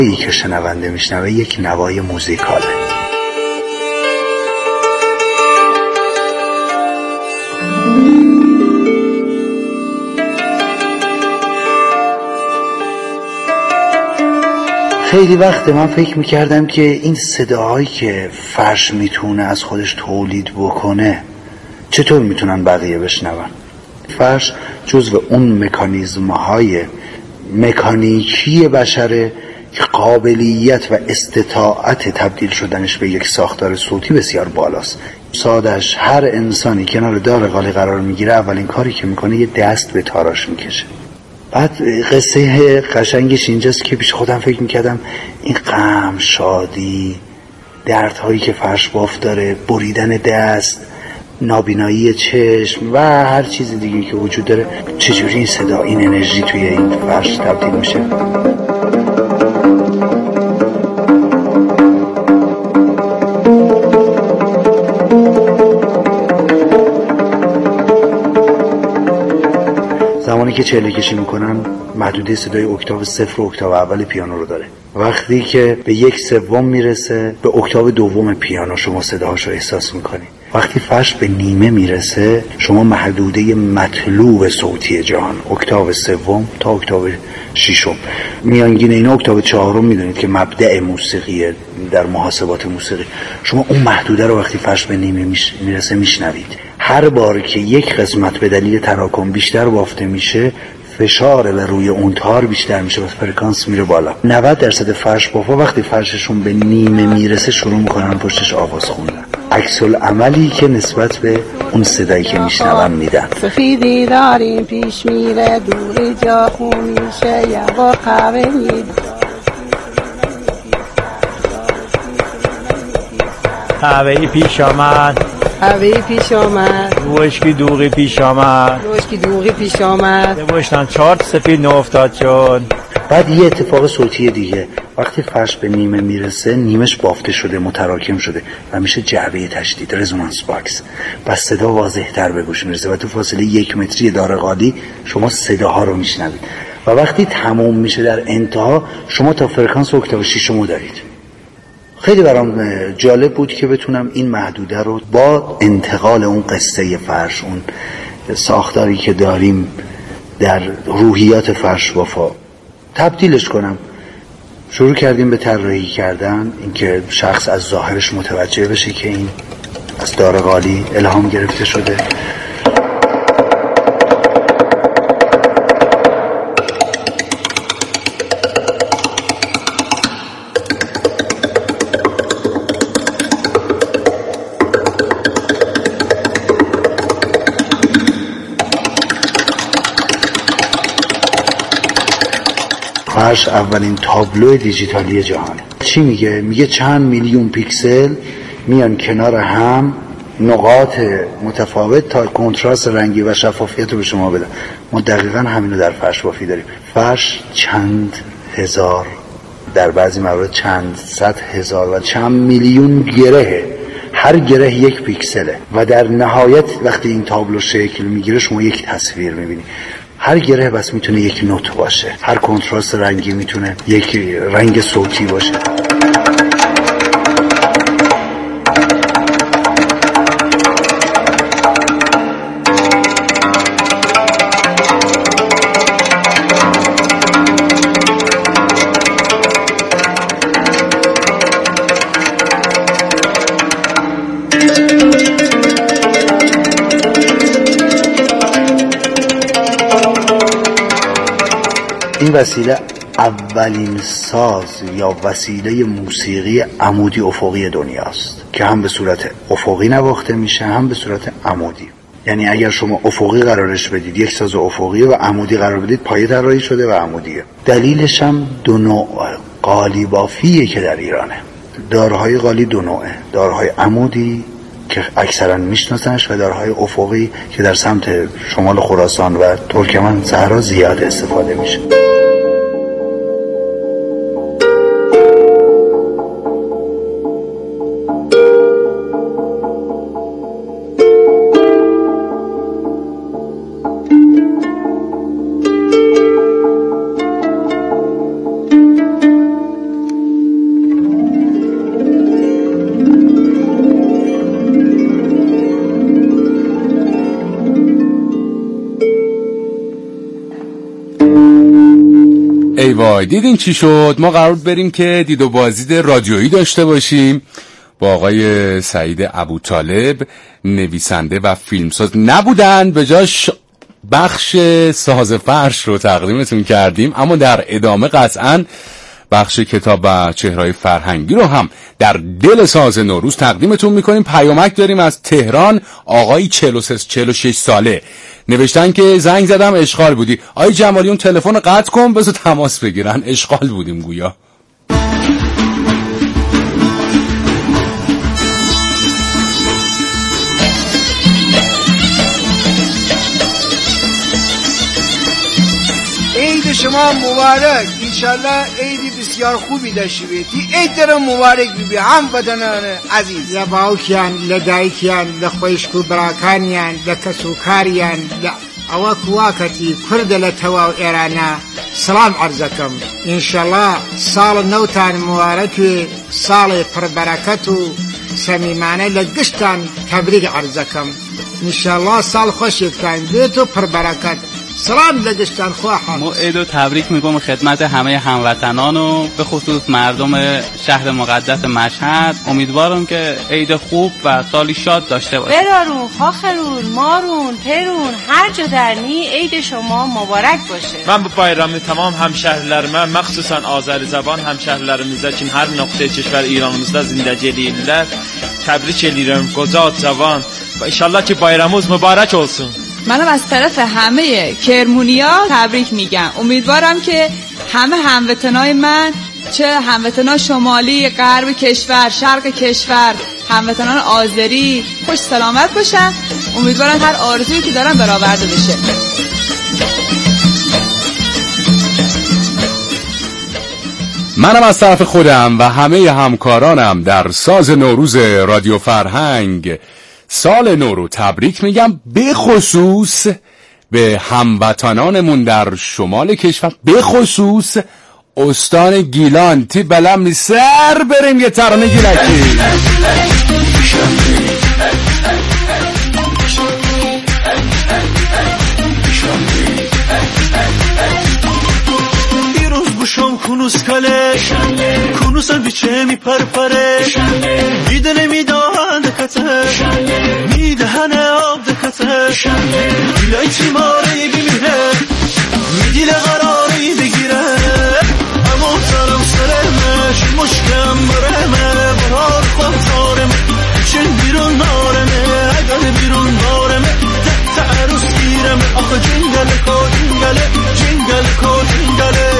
ای که شنونده میشنوه یک نوای موزیکاله. خیلی وقت من فکر میکردم که این صداهایی که فرش میتونه از خودش تولید بکنه چطور میتونن بقیه بشنون. فرش جزو اون مکانیزم‌های مکانیکی بشره که قابلیت و استطاعت تبدیل شدنش به یک ساختار صوتی بسیار بالاست. سادش هر انسانی کنار دار قالی قرار میگیره اولین کاری که میکنه یه دست به تاراش میکشه. بعد قصه قشنگش اینجاست که پیش خودم فکر میکردم این غم، شادی، دردهایی که فرش باف داره، بریدن دست، نابینایی چشم و هر چیز دیگه که وجود داره، چجوری این صدا، این انرژی توی این فرش تبدیل میشه. زمانی که چهله کشی میکنن محدوده صدای اکتاو 0 اکتاو اول پیانو رو داره. وقتی که به 1/3 میرسه به اکتاو دوم پیانو شما صداهاش رو احساس میکنی. وقتی فرش به نیمه میرسه شما محدوده مطلوب صوتی جهان، اکتاو 3 تا اکتاو 6، میانگین اینا اکتاو 4 میدونید که مبدأ موسیقیه در محاسبات موسیقی. شما اون محدوده رو وقتی فرش به نیمه میرسه میشنوید. هر بار که یک قسمت به دلیل تراکم بیشتر بافته میشه فشار به روی اون تار بیشتر میشه و فرکانس میره بالا. 90% فرش بافا وقتی فرششون به نیمه میرسه شروع میکنن پشتش آواز خوندن، عکس العملی که نسبت به اون صدایی که میشنون میدن. سفیدی داریم پیش میره دوری جا خون میشه یوا قهوه قهوه‌ای پیش آمد، قهوه‌ای پیش آمد، وشکی دوغی پیش آمد، وشکی دوغی پیش آمد، بوشتن 4 سفید افتاد چون. بعد یه اتفاق صوتی دیگه، وقتی فرش به نیمه میرسه نیمش بافته شده، متراکم شده و میشه جعبه تشدید، رزونانس باکس، و صدا واضح تر به گوش میرسه و تو فاصله 1 متری دار قالی شما صداها رو میشنوید و وقتی تموم میشه در انتها شما تا فرکانس اکتاو 6 دارید. خیلی برام جالب بود که بتونم این محدوده رو با انتقال اون قصه فرش، اون ساختاری که داریم در روحیات فرش وفا تبدیلش کنم. شروع کردیم به طراحی کردن، اینکه شخص از ظاهرش متوجه بشه که این از دار قالی الهام گرفته شده. فرش اولین تابلو دیجیتالی جهان. چی میگه؟ میگه چند میلیون پیکسل میان کنار هم، نقاط متفاوت تا کنتراست رنگی و شفافیت رو به شما بدن. ما دقیقاً همینو در فرش بافی داریم. فرش چند هزار، در بعضی موارد چند صد هزار و چند میلیون گرهه. هر گره 1 پیکسله و در نهایت وقتی این تابلو شکل میگیره شما یک تصویر میبینی. هر گره بس میتونه یک نوت باشه، هر کنتراست رنگی میتونه یک رنگ صوتی باشه. این وسیله اولین ساز یا وسیله موسیقی عمودی افقی دنیاست که هم به صورت افقی نواخته میشه هم به صورت عمودی. یعنی اگر شما افقی قرارش بدید یک ساز افقی و عمودی قرار بدید پایه طراحی شده و عمودیه. دلیلش هم 2 نوع قالی بافیه که در ایرانه. دارهای قالی 2 نوعه، دارهای عمودی که اکثرا میشناسنش و دارهای افقی که در سمت شمال خراسان و ترکمن صحرا زیاد استفاده میشه. ای وای دیدین چی شد؟ ما قرار بریم که دید و بازدید رادیویی داشته باشیم با آقای سعید ابوطالب، نویسنده و فیلمساز. نبودن، به جاش بخش ساز فرش رو تقدیمتون کردیم، اما در ادامه قطعاً بخش کتاب و چهره‌های فرهنگی رو هم در دل ساز نوروز تقدیمتون میکنیم. پیامک داریم از تهران، آقای 46 ساله نوشتن که زنگ زدم اشغال بودی. آقای جمالی اون تلفن رو قطع کن بذار تماس بگیرن، اشغال بودیم گویا. عید شما مبارک، انشالله عید بسیار خوبی داشته باشید. عید در مبارک بی هموطنان عزیز. یا باوکیان، لدایکیان، لخویشکو براکانیان، لکسوکاریان، ئەوە کواکەتی کوردە لە تەواو ئێرانە سڵام عەرزەکەم. ئینشەڵڵا ساڵ نەوتان مبارەکوێ، ساڵی پڕبەرەکەت و سەمیمانە لە گشتان تەبریک عەرزەکەم. ئینشەڵڵا ساڵ خۆشێکتان بێت و پڕبەرەکەت. سلام لگشتن خواهد. ما عید و تبریک میگم خدمت همه هموطنان و به خصوص مردم شهر مقدس مشهد. امیدوارم که عید خوب و سالی شاد داشته باشید. برارون، خاخرون، مارون، پرون، هر جا درنی عید شما مبارک باشه. من bu bayramı tamam hemşehrilerime, məxsusən Azəri zaban hemşehrilərimizdə ki, hər nöqtəyə kişvər İranımızda zindəci eləyirlər. Təbrik edirəm qoca cavan və inşallah ki bayramımız mübarək olsun. منم از طرف همه کرمونیا تبریک میگم. امیدوارم که همه هموطنای من، چه هموطنان شمالی، غرب کشور، شرق کشور، هموطنان آذری خوش سلامت باشن. امیدوارم هر آرزویی که دارن برآورده بشه. منم از طرف خودم و همه همکارانم در ساز نوروز رادیو فرهنگ سال نو رو تبریک میگم، به خصوص به هموطنانمون در شمال کشور، به خصوص استان گیلان. تی بلم سر بریم یه ترانه گیلکی. بوشم کنوس کله کنوسم بیچه می پرپره میده نمیدهن دکته میدهن آب دکته گیلای تیماره بیمیره میدیل قراری بگیره اما سرم سرمش مشکم برمه برار خود زارمه چن بیرون نارمه اگر بیرون نارمه تعروس گیرمه آخه جنگل کو جنگله جنگل کو جنگله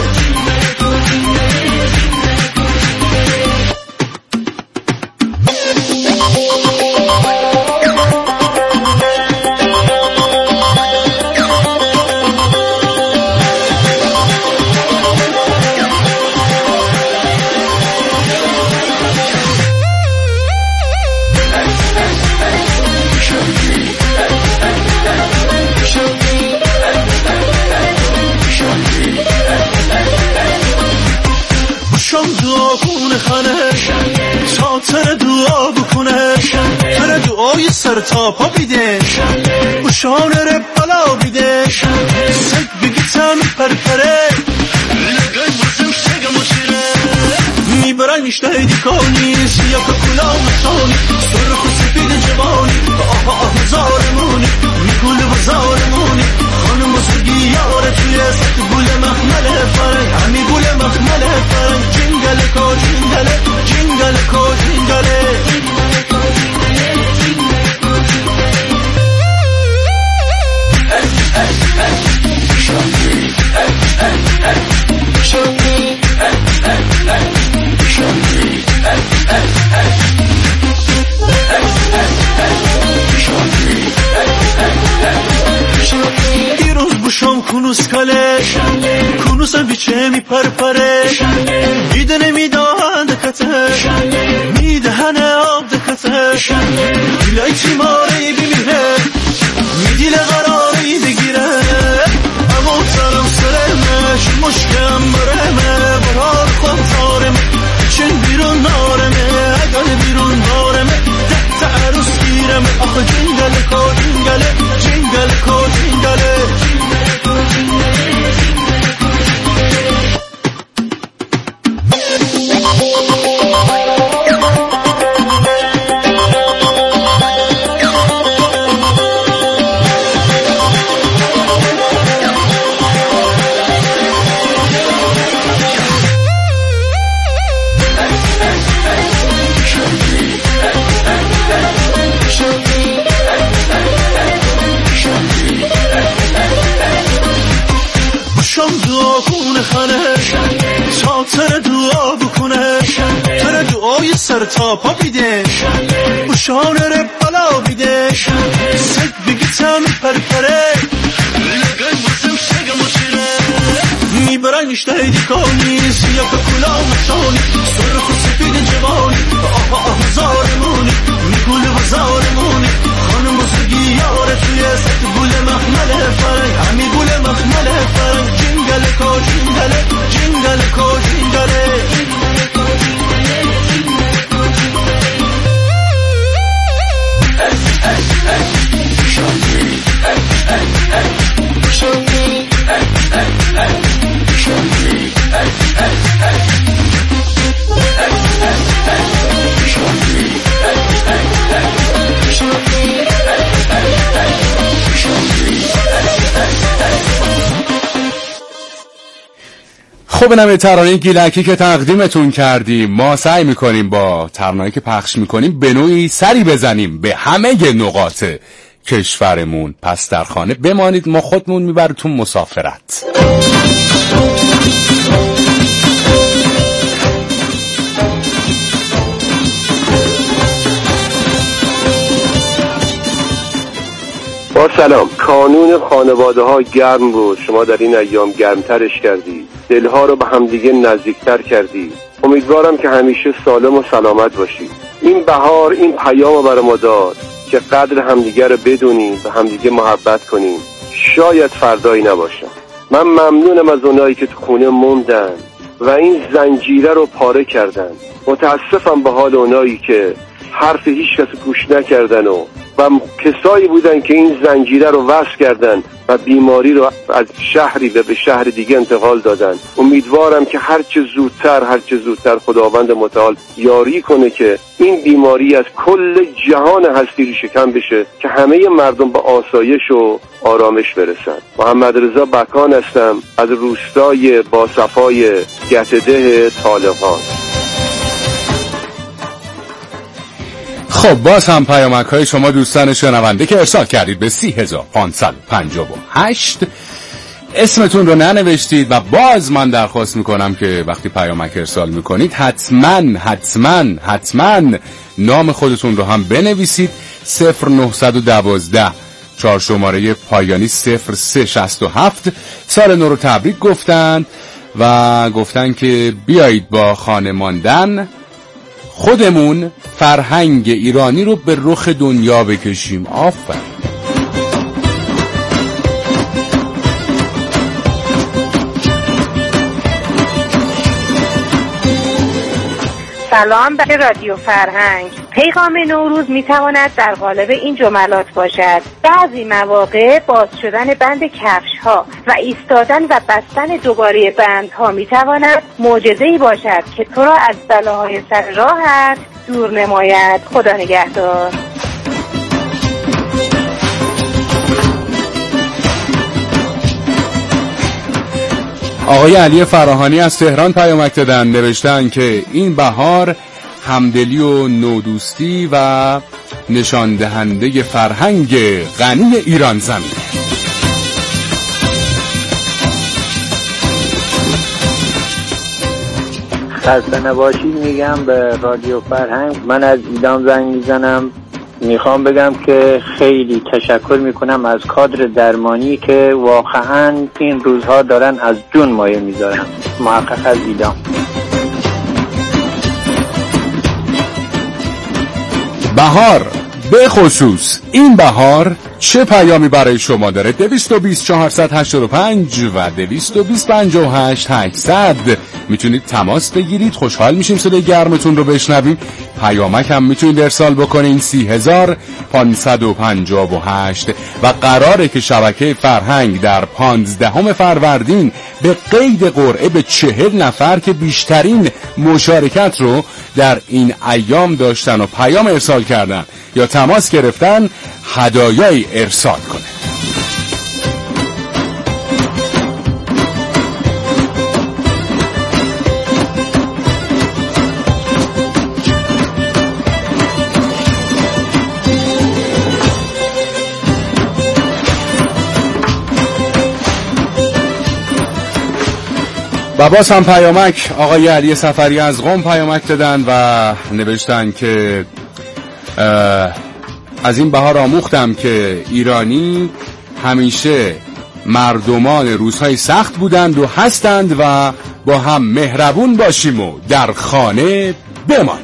سر دعا بکنه سر دعای سر تا پا بیده بشان رب بلا بیده سگ بگیتم پرپره لگای بزم سگ مشیره میبرای میشته دیکانی سیاه کلا مطانی سرخ و سپید جوانی آه آه زارمونی میگول بزارمونی خانم سگی یاره توی ست گول مخمل فرنگ همی گول مخمل فرنگ جنگل کو جنگله جنگل کو جنگله دیروز بوشم کنوس کله کنوسم بیچه می پرپره میده نمیدهن دکته میدهن آب دکته گیلای تیماره بیمیره میدیل قراری بگیره اما سرم سرمش مشکم برمه برار خود زارمه چن بیرون نارمه اگر بیرون نارمه تعروس گیرمه آخه جنگل کو جنگله جنگل کو جنگله خون خانه تا تر دعا بکنه تر دعای سر تا پا بیده بشان رب بلا بیده سک بگیتم پرپره لگن بزم شگم و شیره میبرن اشتهی دیکانی سیاه کلا مشانی سرخ و سپید جوانی آه هزارمونی میگول بزارمونی خانم بزرگی یاره توی سک گول مخمل فرنگ همی گول مخمل فرنگ جنگل کو جنگل جنگل کو جنگله خب اینم ترانه گیلکی که تقدیمتون کردیم. ما سعی میکنیم با ترانه‌ای که پخش میکنیم به نوعی سری بزنیم به همه نقاط کشورمون. پس در خانه بمانید، ما خودمون میبرتون مسافرت. با سلام. کانون خانواده ها گرم بود، شما در این ایام گرمترش کردی، دلها رو به همدیگه نزدیکتر کردی. امیدوارم که همیشه سالم و سلامت باشی. این بهار این پیام رو برای ما داد که قدر همدیگه رو بدونیم، به همدیگه محبت کنیم. شاید فردایی نباشه. من ممنونم از اونایی که تو خونه موندن و این زنجیره رو پاره کردن. متاسفم به حال اونایی که حرف هیچ کس گوش نکردن و کسایی بودن که این زنجیره رو وصل کردن و بیماری رو از شهری به شهر دیگه انتقال دادن. امیدوارم که هرچه زودتر خداوند متعال یاری کنه که این بیماری از کل جهان هستی رو شکن بشه که همه مردم به آسایش و آرامش برسن. محمد رضا بکان هستم از روستای باصفای گتده طالقان. خب باز هم پیامک های شما دوستان شنونده که ارسال کردید به 3558 اسمتون رو ننوشتید و باز من درخواست میکنم که وقتی پیامک ارسال میکنید حتما نام خودتون رو هم بنویسید. 0912 4 شماره پایانی 0367 سال نو رو تبریک گفتن و گفتن که بیایید با خانه ماندن خودمون فرهنگ ایرانی رو به رخ دنیا بکشیم. آفرین. سلام به رادیو فرهنگ. پیغام نوروز میتواند در قالب این جملات باشد: بعضی مواقع باز شدن بند کفش ها و ایستادن و بستن دوباره بند ها میتواند معجزه‌ای باشد که تو را از بلاهای سر راهت دور نماید. خدا نگهدار. آقای علی فراهانی از تهران پیامک دادن، نوشتن که این بهار همدلی و نودوستی و نشان دهنده فرهنگ غنی ایران زمین. خسته نباشید میگم به رادیو فرهنگ. من از ایدام زنگ میزنم، میخوام بگم که خیلی تشکر میکنم از کادر درمانی که واقعا این روزها دارن از جون مایه میذارن. محقق از ایدام. بهار به خصوص این بهار چه پیامی برای شما داره؟ 220 485 و 220 58 800 میتونید تماس بگیرید. خوشحال میشیم صدای گرمتون رو بشنویم. پیامک هم میتونید ارسال بکنین 30558 و قراره که شبکه فرهنگ در 15 فروردین به قید قرعه به 40 نفر که بیشترین مشارکت رو در این ایام داشتن و پیام ارسال کردن یا تماس گرفتن هدایایی ارسال کنه. و باز هم پیامک آقای علی سفری از قم پیامک دادن و نوشتن که از این بهار آموختم که ایرانی همیشه مردمان روزهای سخت بودند و هستند و با هم مهربون باشیم و در خانه بمانیم.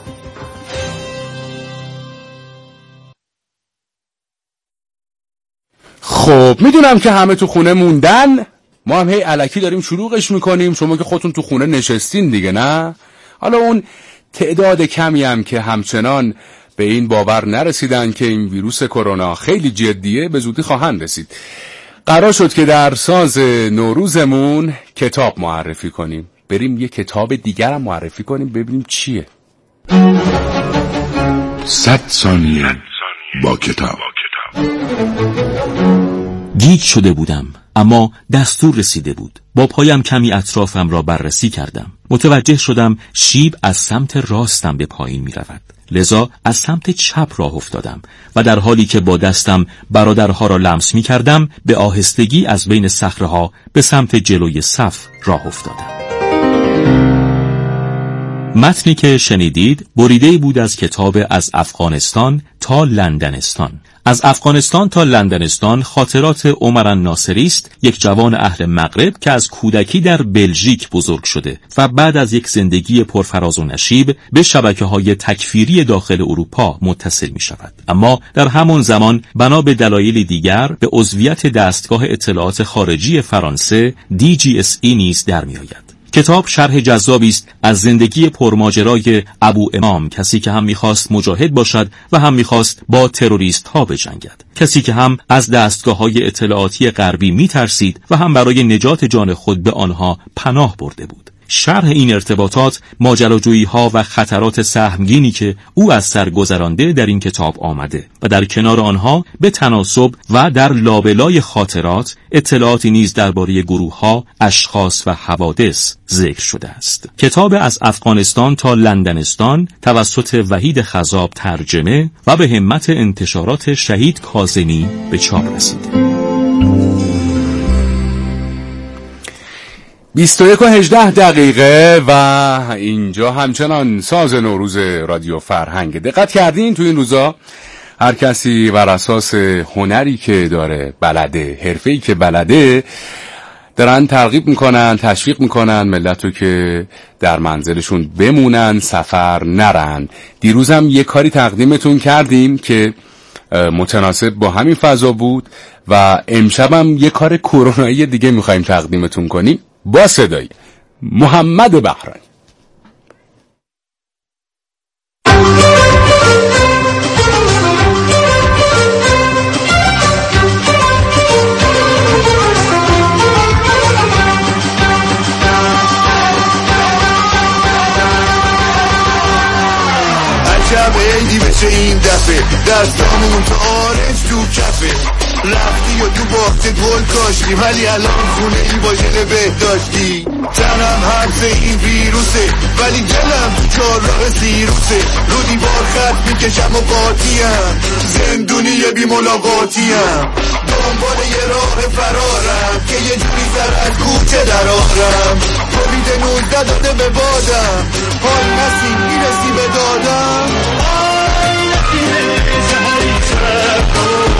خب میدونم که همه تو خونه موندن، ما هم هی الکی داریم شلوغش میکنیم، شما که خودتون تو خونه نشستین دیگه، نه؟ حالا اون تعداد کمی هم که همچنان به این باور نرسیدن که این ویروس کرونا خیلی جدیه، به زودی خواهند رسید. قرار شد که در ساز نوروزمون کتاب معرفی کنیم، بریم یه کتاب دیگر هم معرفی کنیم ببینیم چیه. 100 ثانیه با کتاب. گیج شده بودم، اما دستور رسیده بود. با پایم کمی اطرافم را بررسی کردم. متوجه شدم شیب از سمت راستم به پایین می رود. لذا از سمت چپ راه افتادم و در حالی که با دستم برادرها را لمس می کردم به آهستگی از بین صخره‌ها به سمت جلوی صف راه افتادم. متنی که شنیدید بریده‌ای بود از کتاب از افغانستان تا لندنستان. از افغانستان تا لندنستان خاطرات عمر الناصری است، یک جوان اهل مغرب که از کودکی در بلژیک بزرگ شده و بعد از یک زندگی پرفراز و نشیب به شبکه‌های تکفیری داخل اروپا متصل می شود. اما در همان زمان بنا به دلایل دیگر به عضویت دستگاه اطلاعات خارجی فرانسه DGSE نیز در می آید. کتاب شرح جذابی است از زندگی پرماجرای ابو امام، کسی که هم می‌خواست مجاهد باشد و هم می‌خواست با تروریست‌ها بجنگد، کسی که هم از دستگاه‌های اطلاعاتی غربی می‌ترسید و هم برای نجات جان خود به آنها پناه برده بود. شرح این ارتباطات، ماجراجویی‌ها و خطرات سهمگینی که او از سر گذرانده در این کتاب آمده و در کنار آنها به تناسب و در لابلای خاطرات اطلاعاتی نیز درباره گروه‌ها، اشخاص و حوادث ذکر شده است. کتاب از افغانستان تا لندنستان توسط وحید خضاب ترجمه و به همت انتشارات شهید کاظمی به چاپ رسیده. 21:18 و اینجا همچنان ساز نوروز رادیو فرهنگ. دقت کردین تو این روزا هر کسی بر اساس هنری که داره، بلده، حرفه‌ای که بلده، دارن ترغیب میکنن، تشویق میکنن ملتو که در منزلشون بمونن، سفر نرن. دیروزم یه کاری تقدیمتون کردیم که متناسب با همین فضا بود و امشبم یه کار کرونایی دیگه میخوایم تقدیمتون کنیم با صدای محمد بهرانی. عجب عیدی بشه این دفعه، دستامون تو آرنج تو کفه، رفتی و تو باغت گل کاشتی ولی الان خونه ای با ژل بهداشتی. تنم حبس این ویروسه ولی دلم تو چهارراه سیروسه، رو دیوار خط میکشم و قاطیم، زندونی بی ملاقاتیم، دنبال یه راه فرارم که یه جوری سر از کوچه درارم. کووید 19 داده به بادم، حال نسیم میرسی به دادم. آی نفیه زهری ترکون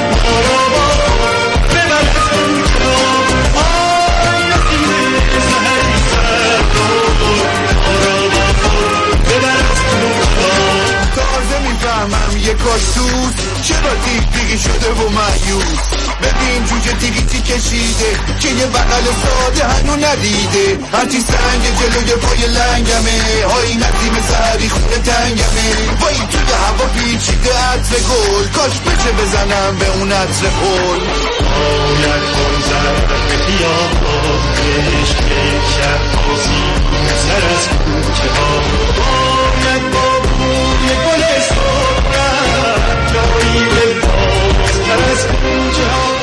یه کاشتوس چرا دیگی شده و مایوس، ببین جوجه دیگی کشیده که یه بغل ساده هنو ندیده، هرچی سنگ جلوی پای لنگمه، های نسیم سهری خونه تنگمه، وای توی هوا پیچیده عطر گل، کاش بشه بزنم به اون عطر پل. باید کن زرد به خیابان عشق شب بازی سر از کوچه ها، باید با بوی گلستان جایی لباس سر از کوچه ها.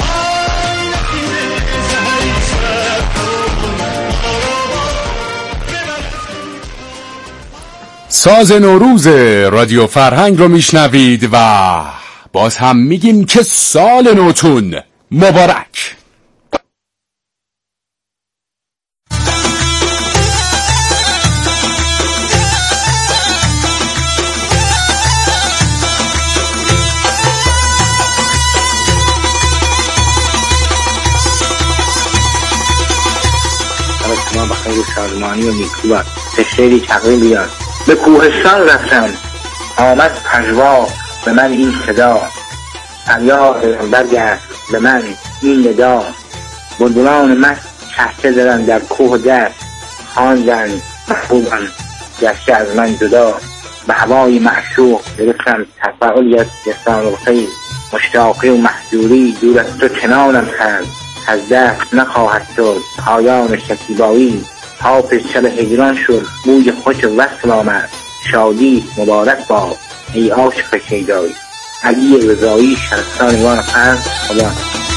ساز نوروز رادیو فرهنگ رو میشنوید و باز هم میگیم که سال نوتون مبارک. شادمانی و نیکوبت به شعری تقویم بیان. به کوهستان رفتم آمد پژوا به من این صدا، فریاد برگشت به من این ندا. بلبلان مست چهچه زدن در کوه و دشت، خواندن محبوبم گشته از من جدا. به هوای معشوق گرفتم تفاعلیت یسان الخیر، مشتاقی و محجوری دور از تو چنانم کرد، از دست نخواهد شد پایان شکیبایی. تا شب هجران شد بوی خوش وصل آمد، شادی مبارک باد ای عاشق شیدایی. علی رضایی، شهرستان فرد. خدا.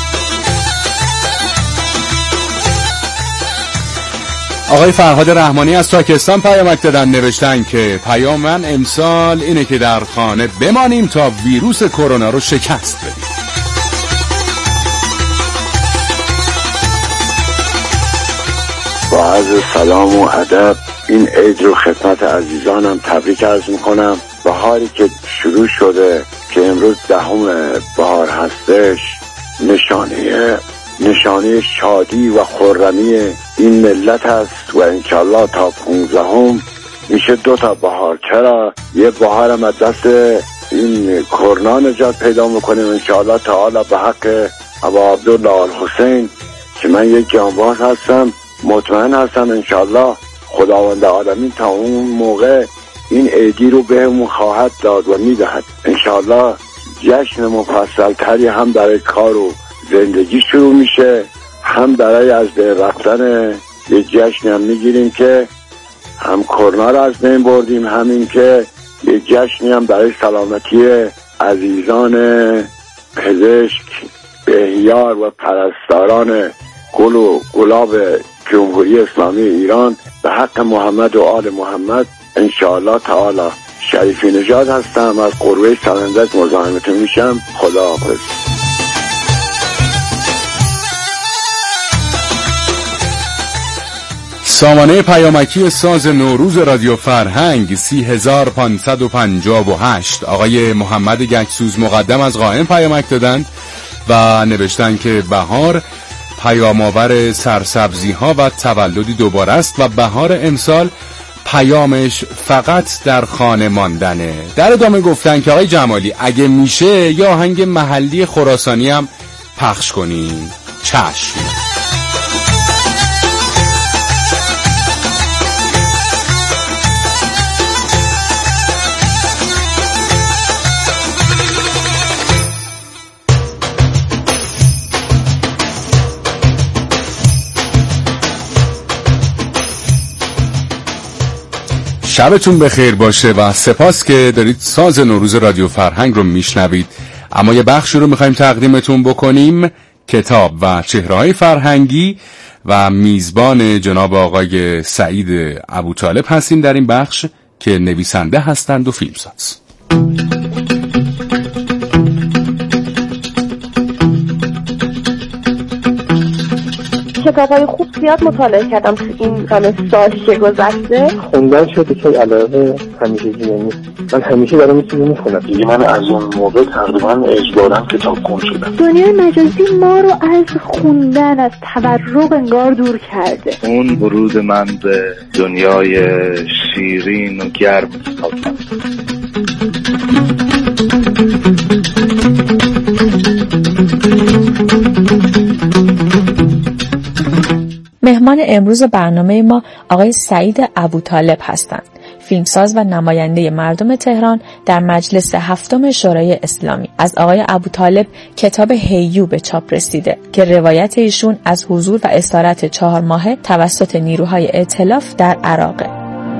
آقای فرهاد رحمانی از تاکستان پیامک دادن، نوشتن که پیام من امسال اینه که در خانه بمانیم تا ویروس کرونا رو شکست بدیم. با عرض سلام و ادب این عید رو خدمت عزیزانم تبریک عرض میکنم. بهاری که شروع شده که امروز 10 بهار هستش، نشانه شادی و خرمی این ملت است و انشالله تا 15 میشه 2 بهار. چرا؟ یه بهارم از دست این کرونا نجات پیدا میکنیم انشالله تعالی به حق ابا عبدالله الحسین که من یک جانباز هستم. مطمئن هستم انشالله خداوند عالمین تا اون موقع این عیدی رو بهمون خواهد داد و میدهد. انشالله جشن مفصل تری هم برای کار و زندگی شروع میشه، هم برای از بین رفتن یه جشن هم میگیریم که هم کرونا رو از بین بردیم، همین که یه جشنی هم برای سلامتی عزیزان پزشک، بهیار و پرستاران گل و گلاب جمهوری اسلامی ایران به حق محمد و آل محمد انشاءالله تعالی. شریفی نژاد هستم، از قروه سرندج مزاحمتون میشم. خداحافظ. سامانه پیامکی ساز نوروز رادیو فرهنگ 30558 آقای محمد گچسوز مقدم از قائم پیامک دادند و نوشتن که بهار پیام‌آور سرسبزی ها و تولدی دوباره است و بهار امسال پیامش فقط در خانه ماندنه. در ادامه گفتن که آقای جمالی اگه میشه یا آهنگ محلی خراسانی هم پخش کنین. چشم. شبتون بخیر باشه و سپاس که دارید ساز نوروز رادیو فرهنگ رو میشنوید. اما یه بخشی رو میخوایم تقدیمتون بکنیم، کتاب و چهره‌های فرهنگی، و میزبان جناب آقای سعید ابوطالب هستیم در این بخش که نویسنده هستند و فیلمساز. کتابای خوب زیاد مطالعه کردم تو این همه سالی که گذشته. خوندن شده که علاوه همیشگی نیست. من همیشه دارم این چیزی میخونم. دیگه من از اون موقع تقریبا اجبارا کتابخون شدم. دنیای مجازی ما رو از خوندن، از تورق انگار دور کرده. اون ورود من به دنیای شیرین و گرم کتابخون. مهمان امروز برنامه ما آقای سعید ابوطالب هستند، فیلمساز و نماینده مردم تهران در مجلس 7 شورای اسلامی. از آقای ابوطالب کتاب هیو به چاپ رسیده که روایت ایشون از حضور و اسارت 4 ماهه توسط نیروهای ائتلاف در عراقه.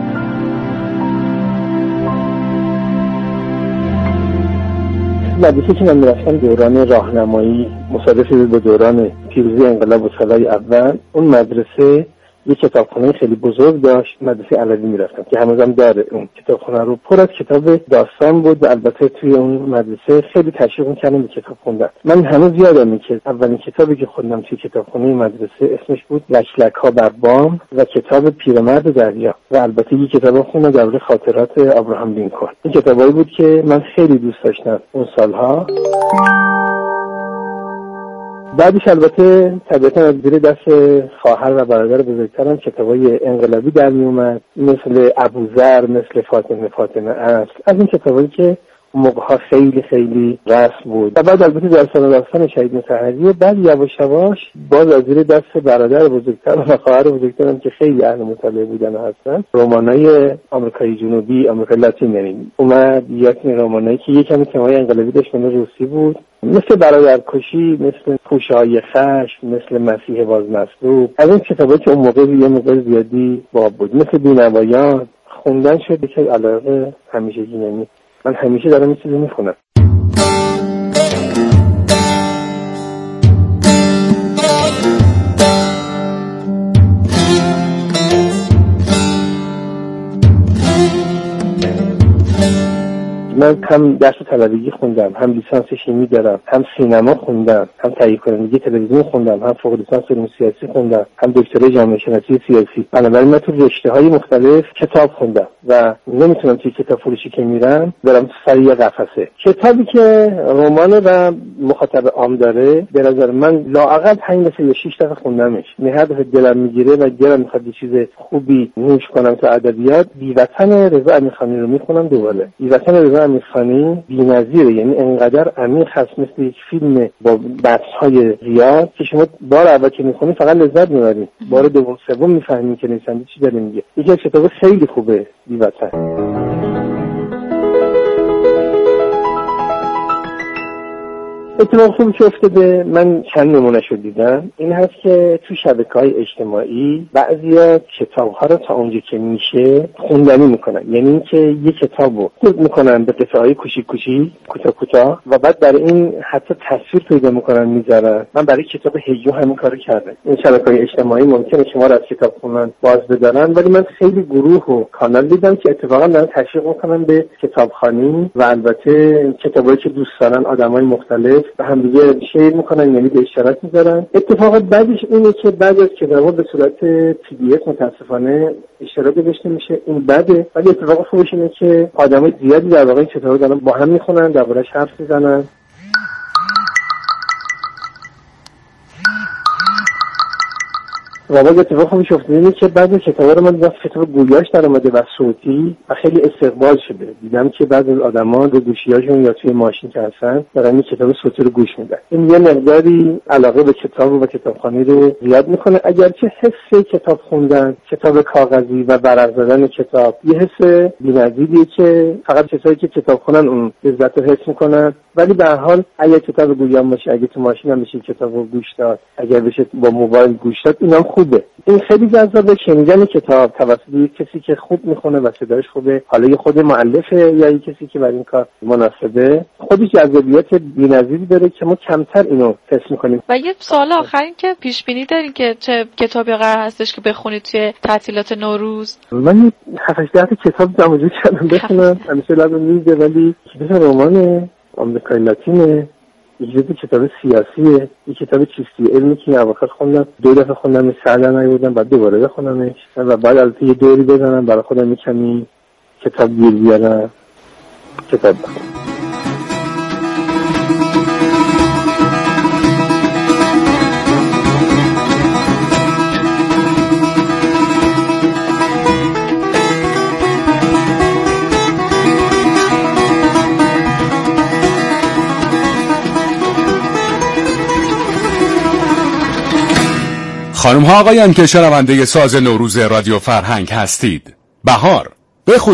مدرسه که من میرفتم دوران راهنمایی مصادف بود با دوران پیروزی انقلاب و سالهای اول. اون مدرسه یه کتابخانه خیلی بزرگ داشت، مدرسه علوی میرفتم که هنوزم داره. اون کتابخانه رو پر از کتاب داستان بود و البته توی اون مدرسه خیلی تشویق می‌کردن به کتاب خوندن. من هنوز یادمه که اولین کتابی که خوندم توی کتابخانه مدرسه اسمش بود لک‌لک‌ها بر بام و کتاب پیرمرد دریا و البته یه کتاب خوندم درباره خاطرات ابراهام لینکلن. این کتابایی بود که من خیلی دوست داشتم اون سالها. بعدش البته طبیعتا از زیر دست خواهر و برادر بزرگترم کتابای انقلابی در می اومد، مثل ابوذر، مثل فاطمه اصل، از این کتابایی که موقع ها خیلی خیلی رسم بود. و بعد البته در سال رفتن شهید مطهری، بعد یواش یواش باز از زیر دست برادر بزرگتر و خواهر بزرگترم که خیلی اهل مطالعه بودن و هستن، رمانای آمریکای جنوبی، آمریکای لاتین یعنی اومد، یک رمانایی که یکم تمای انقلابی داشت، من روسی بود، مثل برادرکشی، مثل پوشه‌های خشم، مثل مسیح بازمطلوب، از این کتابایی که اون موقع یه موقع زیادی باب بود، مثل بینوایان خوندن شد که علاقه همیشگی. یعنی من همیشه دارم این چیزی میخونم. من هم درس طلبگی خوندم، هم لیسانس شیمی دارم، هم سینما خوندم، هم تهیه کنندگی تلویزیون خوندم، هم فوق لیسانس علوم سیاسی خوندم، هم دکترای جامعه شناسی سیاسی. بنابراین من تو رشته‌های مختلف کتاب خوندم و نمیتونم توی کتاب فروشی که میرم برم سر یه قفسه. کتابی که رمان و مخاطب عام داره به نظر من لااقل 5 دفعه یا 6 دفعه خوندمش. نه هر دفعه دلم میگیره و دلم میخواد یه چیز خوبی نوش کنم تو ادبیات، بی‌وطن رضا امیرخانی رو میخونم دوباره. بی‌وطن رضا امیرخانی بی‌نظیره، یعنی انقدر عمیق هست، مثل یک فیلم با بحث‌های زیاد که شما بار اول که میخونی فقط لذت میبرید، بار دوم سوم میفهمید که نویسنده چی داره میگه. یکی از کتاب خیلی خوبه بی‌وطن. اتفاق خوبی که افتاده، من چند نمونه‌شو دیدم، این هست که تو شبکه‌های اجتماعی بعضیا کتاب‌ها رو تا اونجا که میشه خوندنی میکنن. یعنی اینکه یک کتابو خود میکنن به قطعه‌های کوچیک کوتاه و بعد برای این حتی تصویر پیدا میکنن میذارن. من برای کتاب هیو همین کارو کردم. این شبکه‌های اجتماعی ممکنه شما رو از کتاب خوندن باز بدارن، ولی من خیلی گروه و کانال دیدم که اتفاقا دارن تشویق میکنن به کتابخوانی و البته کتابایی که دوست دارن آدمای مختلف و هم دیگه شیر میکنن، یعنی به اشتراک میذارن. اتفاقا بعدش اینه که بعد از کتابا به صورت PDF متاسفانه اشتراک گذاشته میشه، این بده. ولی اتفاق خوبش اینه که آدمای زیادی در واقع کتابا دارن با هم میخونن، دربارش حرف میزنن. و بعد اتفاق خوبش افتاده اینه که بعضی کتابا رو من دیدم کتاب گویاش در اومده و صوتی و خیلی استقبال شده. دیدم که بعضی از آدما رو گوشیاشون یا توی ماشین که هستن دارن این کتاب صوتی رو گوش میدن. این یه مقداری علاقه به کتاب و کتابخوانی رو زیاد میکنه. اگرچه حس کتاب خوندن، کتاب کاغذی و ورق زدن کتاب یه حس بی‌نظیریه که فقط کسایی که کتاب خوندن اون لذت رو حس میکنن، ولی به هر حال اگه کتاب گویان باشه، اگه تو ماشین هم بشه کتابو گوش داد، اگه بشه با موبایل گوش داد، اینم خوبه. این خیلی جذابه شنیدن کتاب توسط یک کسی که خوب میخونه و صداش خوبه، حالا یه خود مؤلفه یا یک کسی که برای این کار مناسبه، خودش جذابیت بی‌نظیری داره که ما کمتر اینو حس میکنیم. و یه سوال آخر این که پیش بینی دارین که چه کتابی قرار هستش که بخونید توی تعطیلات نوروز؟ من 7-8 کتاب جمع کردم بخونم، همیشه لازم نیست، ولی کتاب رمان آمریکای لاتینه، یه کتاب سیاسیه، یه کتاب چیستی علمی که اواخر خوندم، 2 دفعه خوندم، سردر نیاوردم، بعد دوباره بخونمش و بعد البته یه دوری بزنم برای خودم کمی کتاب گیر بیارم، کتاب بخونم. خانم ها آقایان که شنونده ساز نوروز رادیو فرهنگ هستید، بهار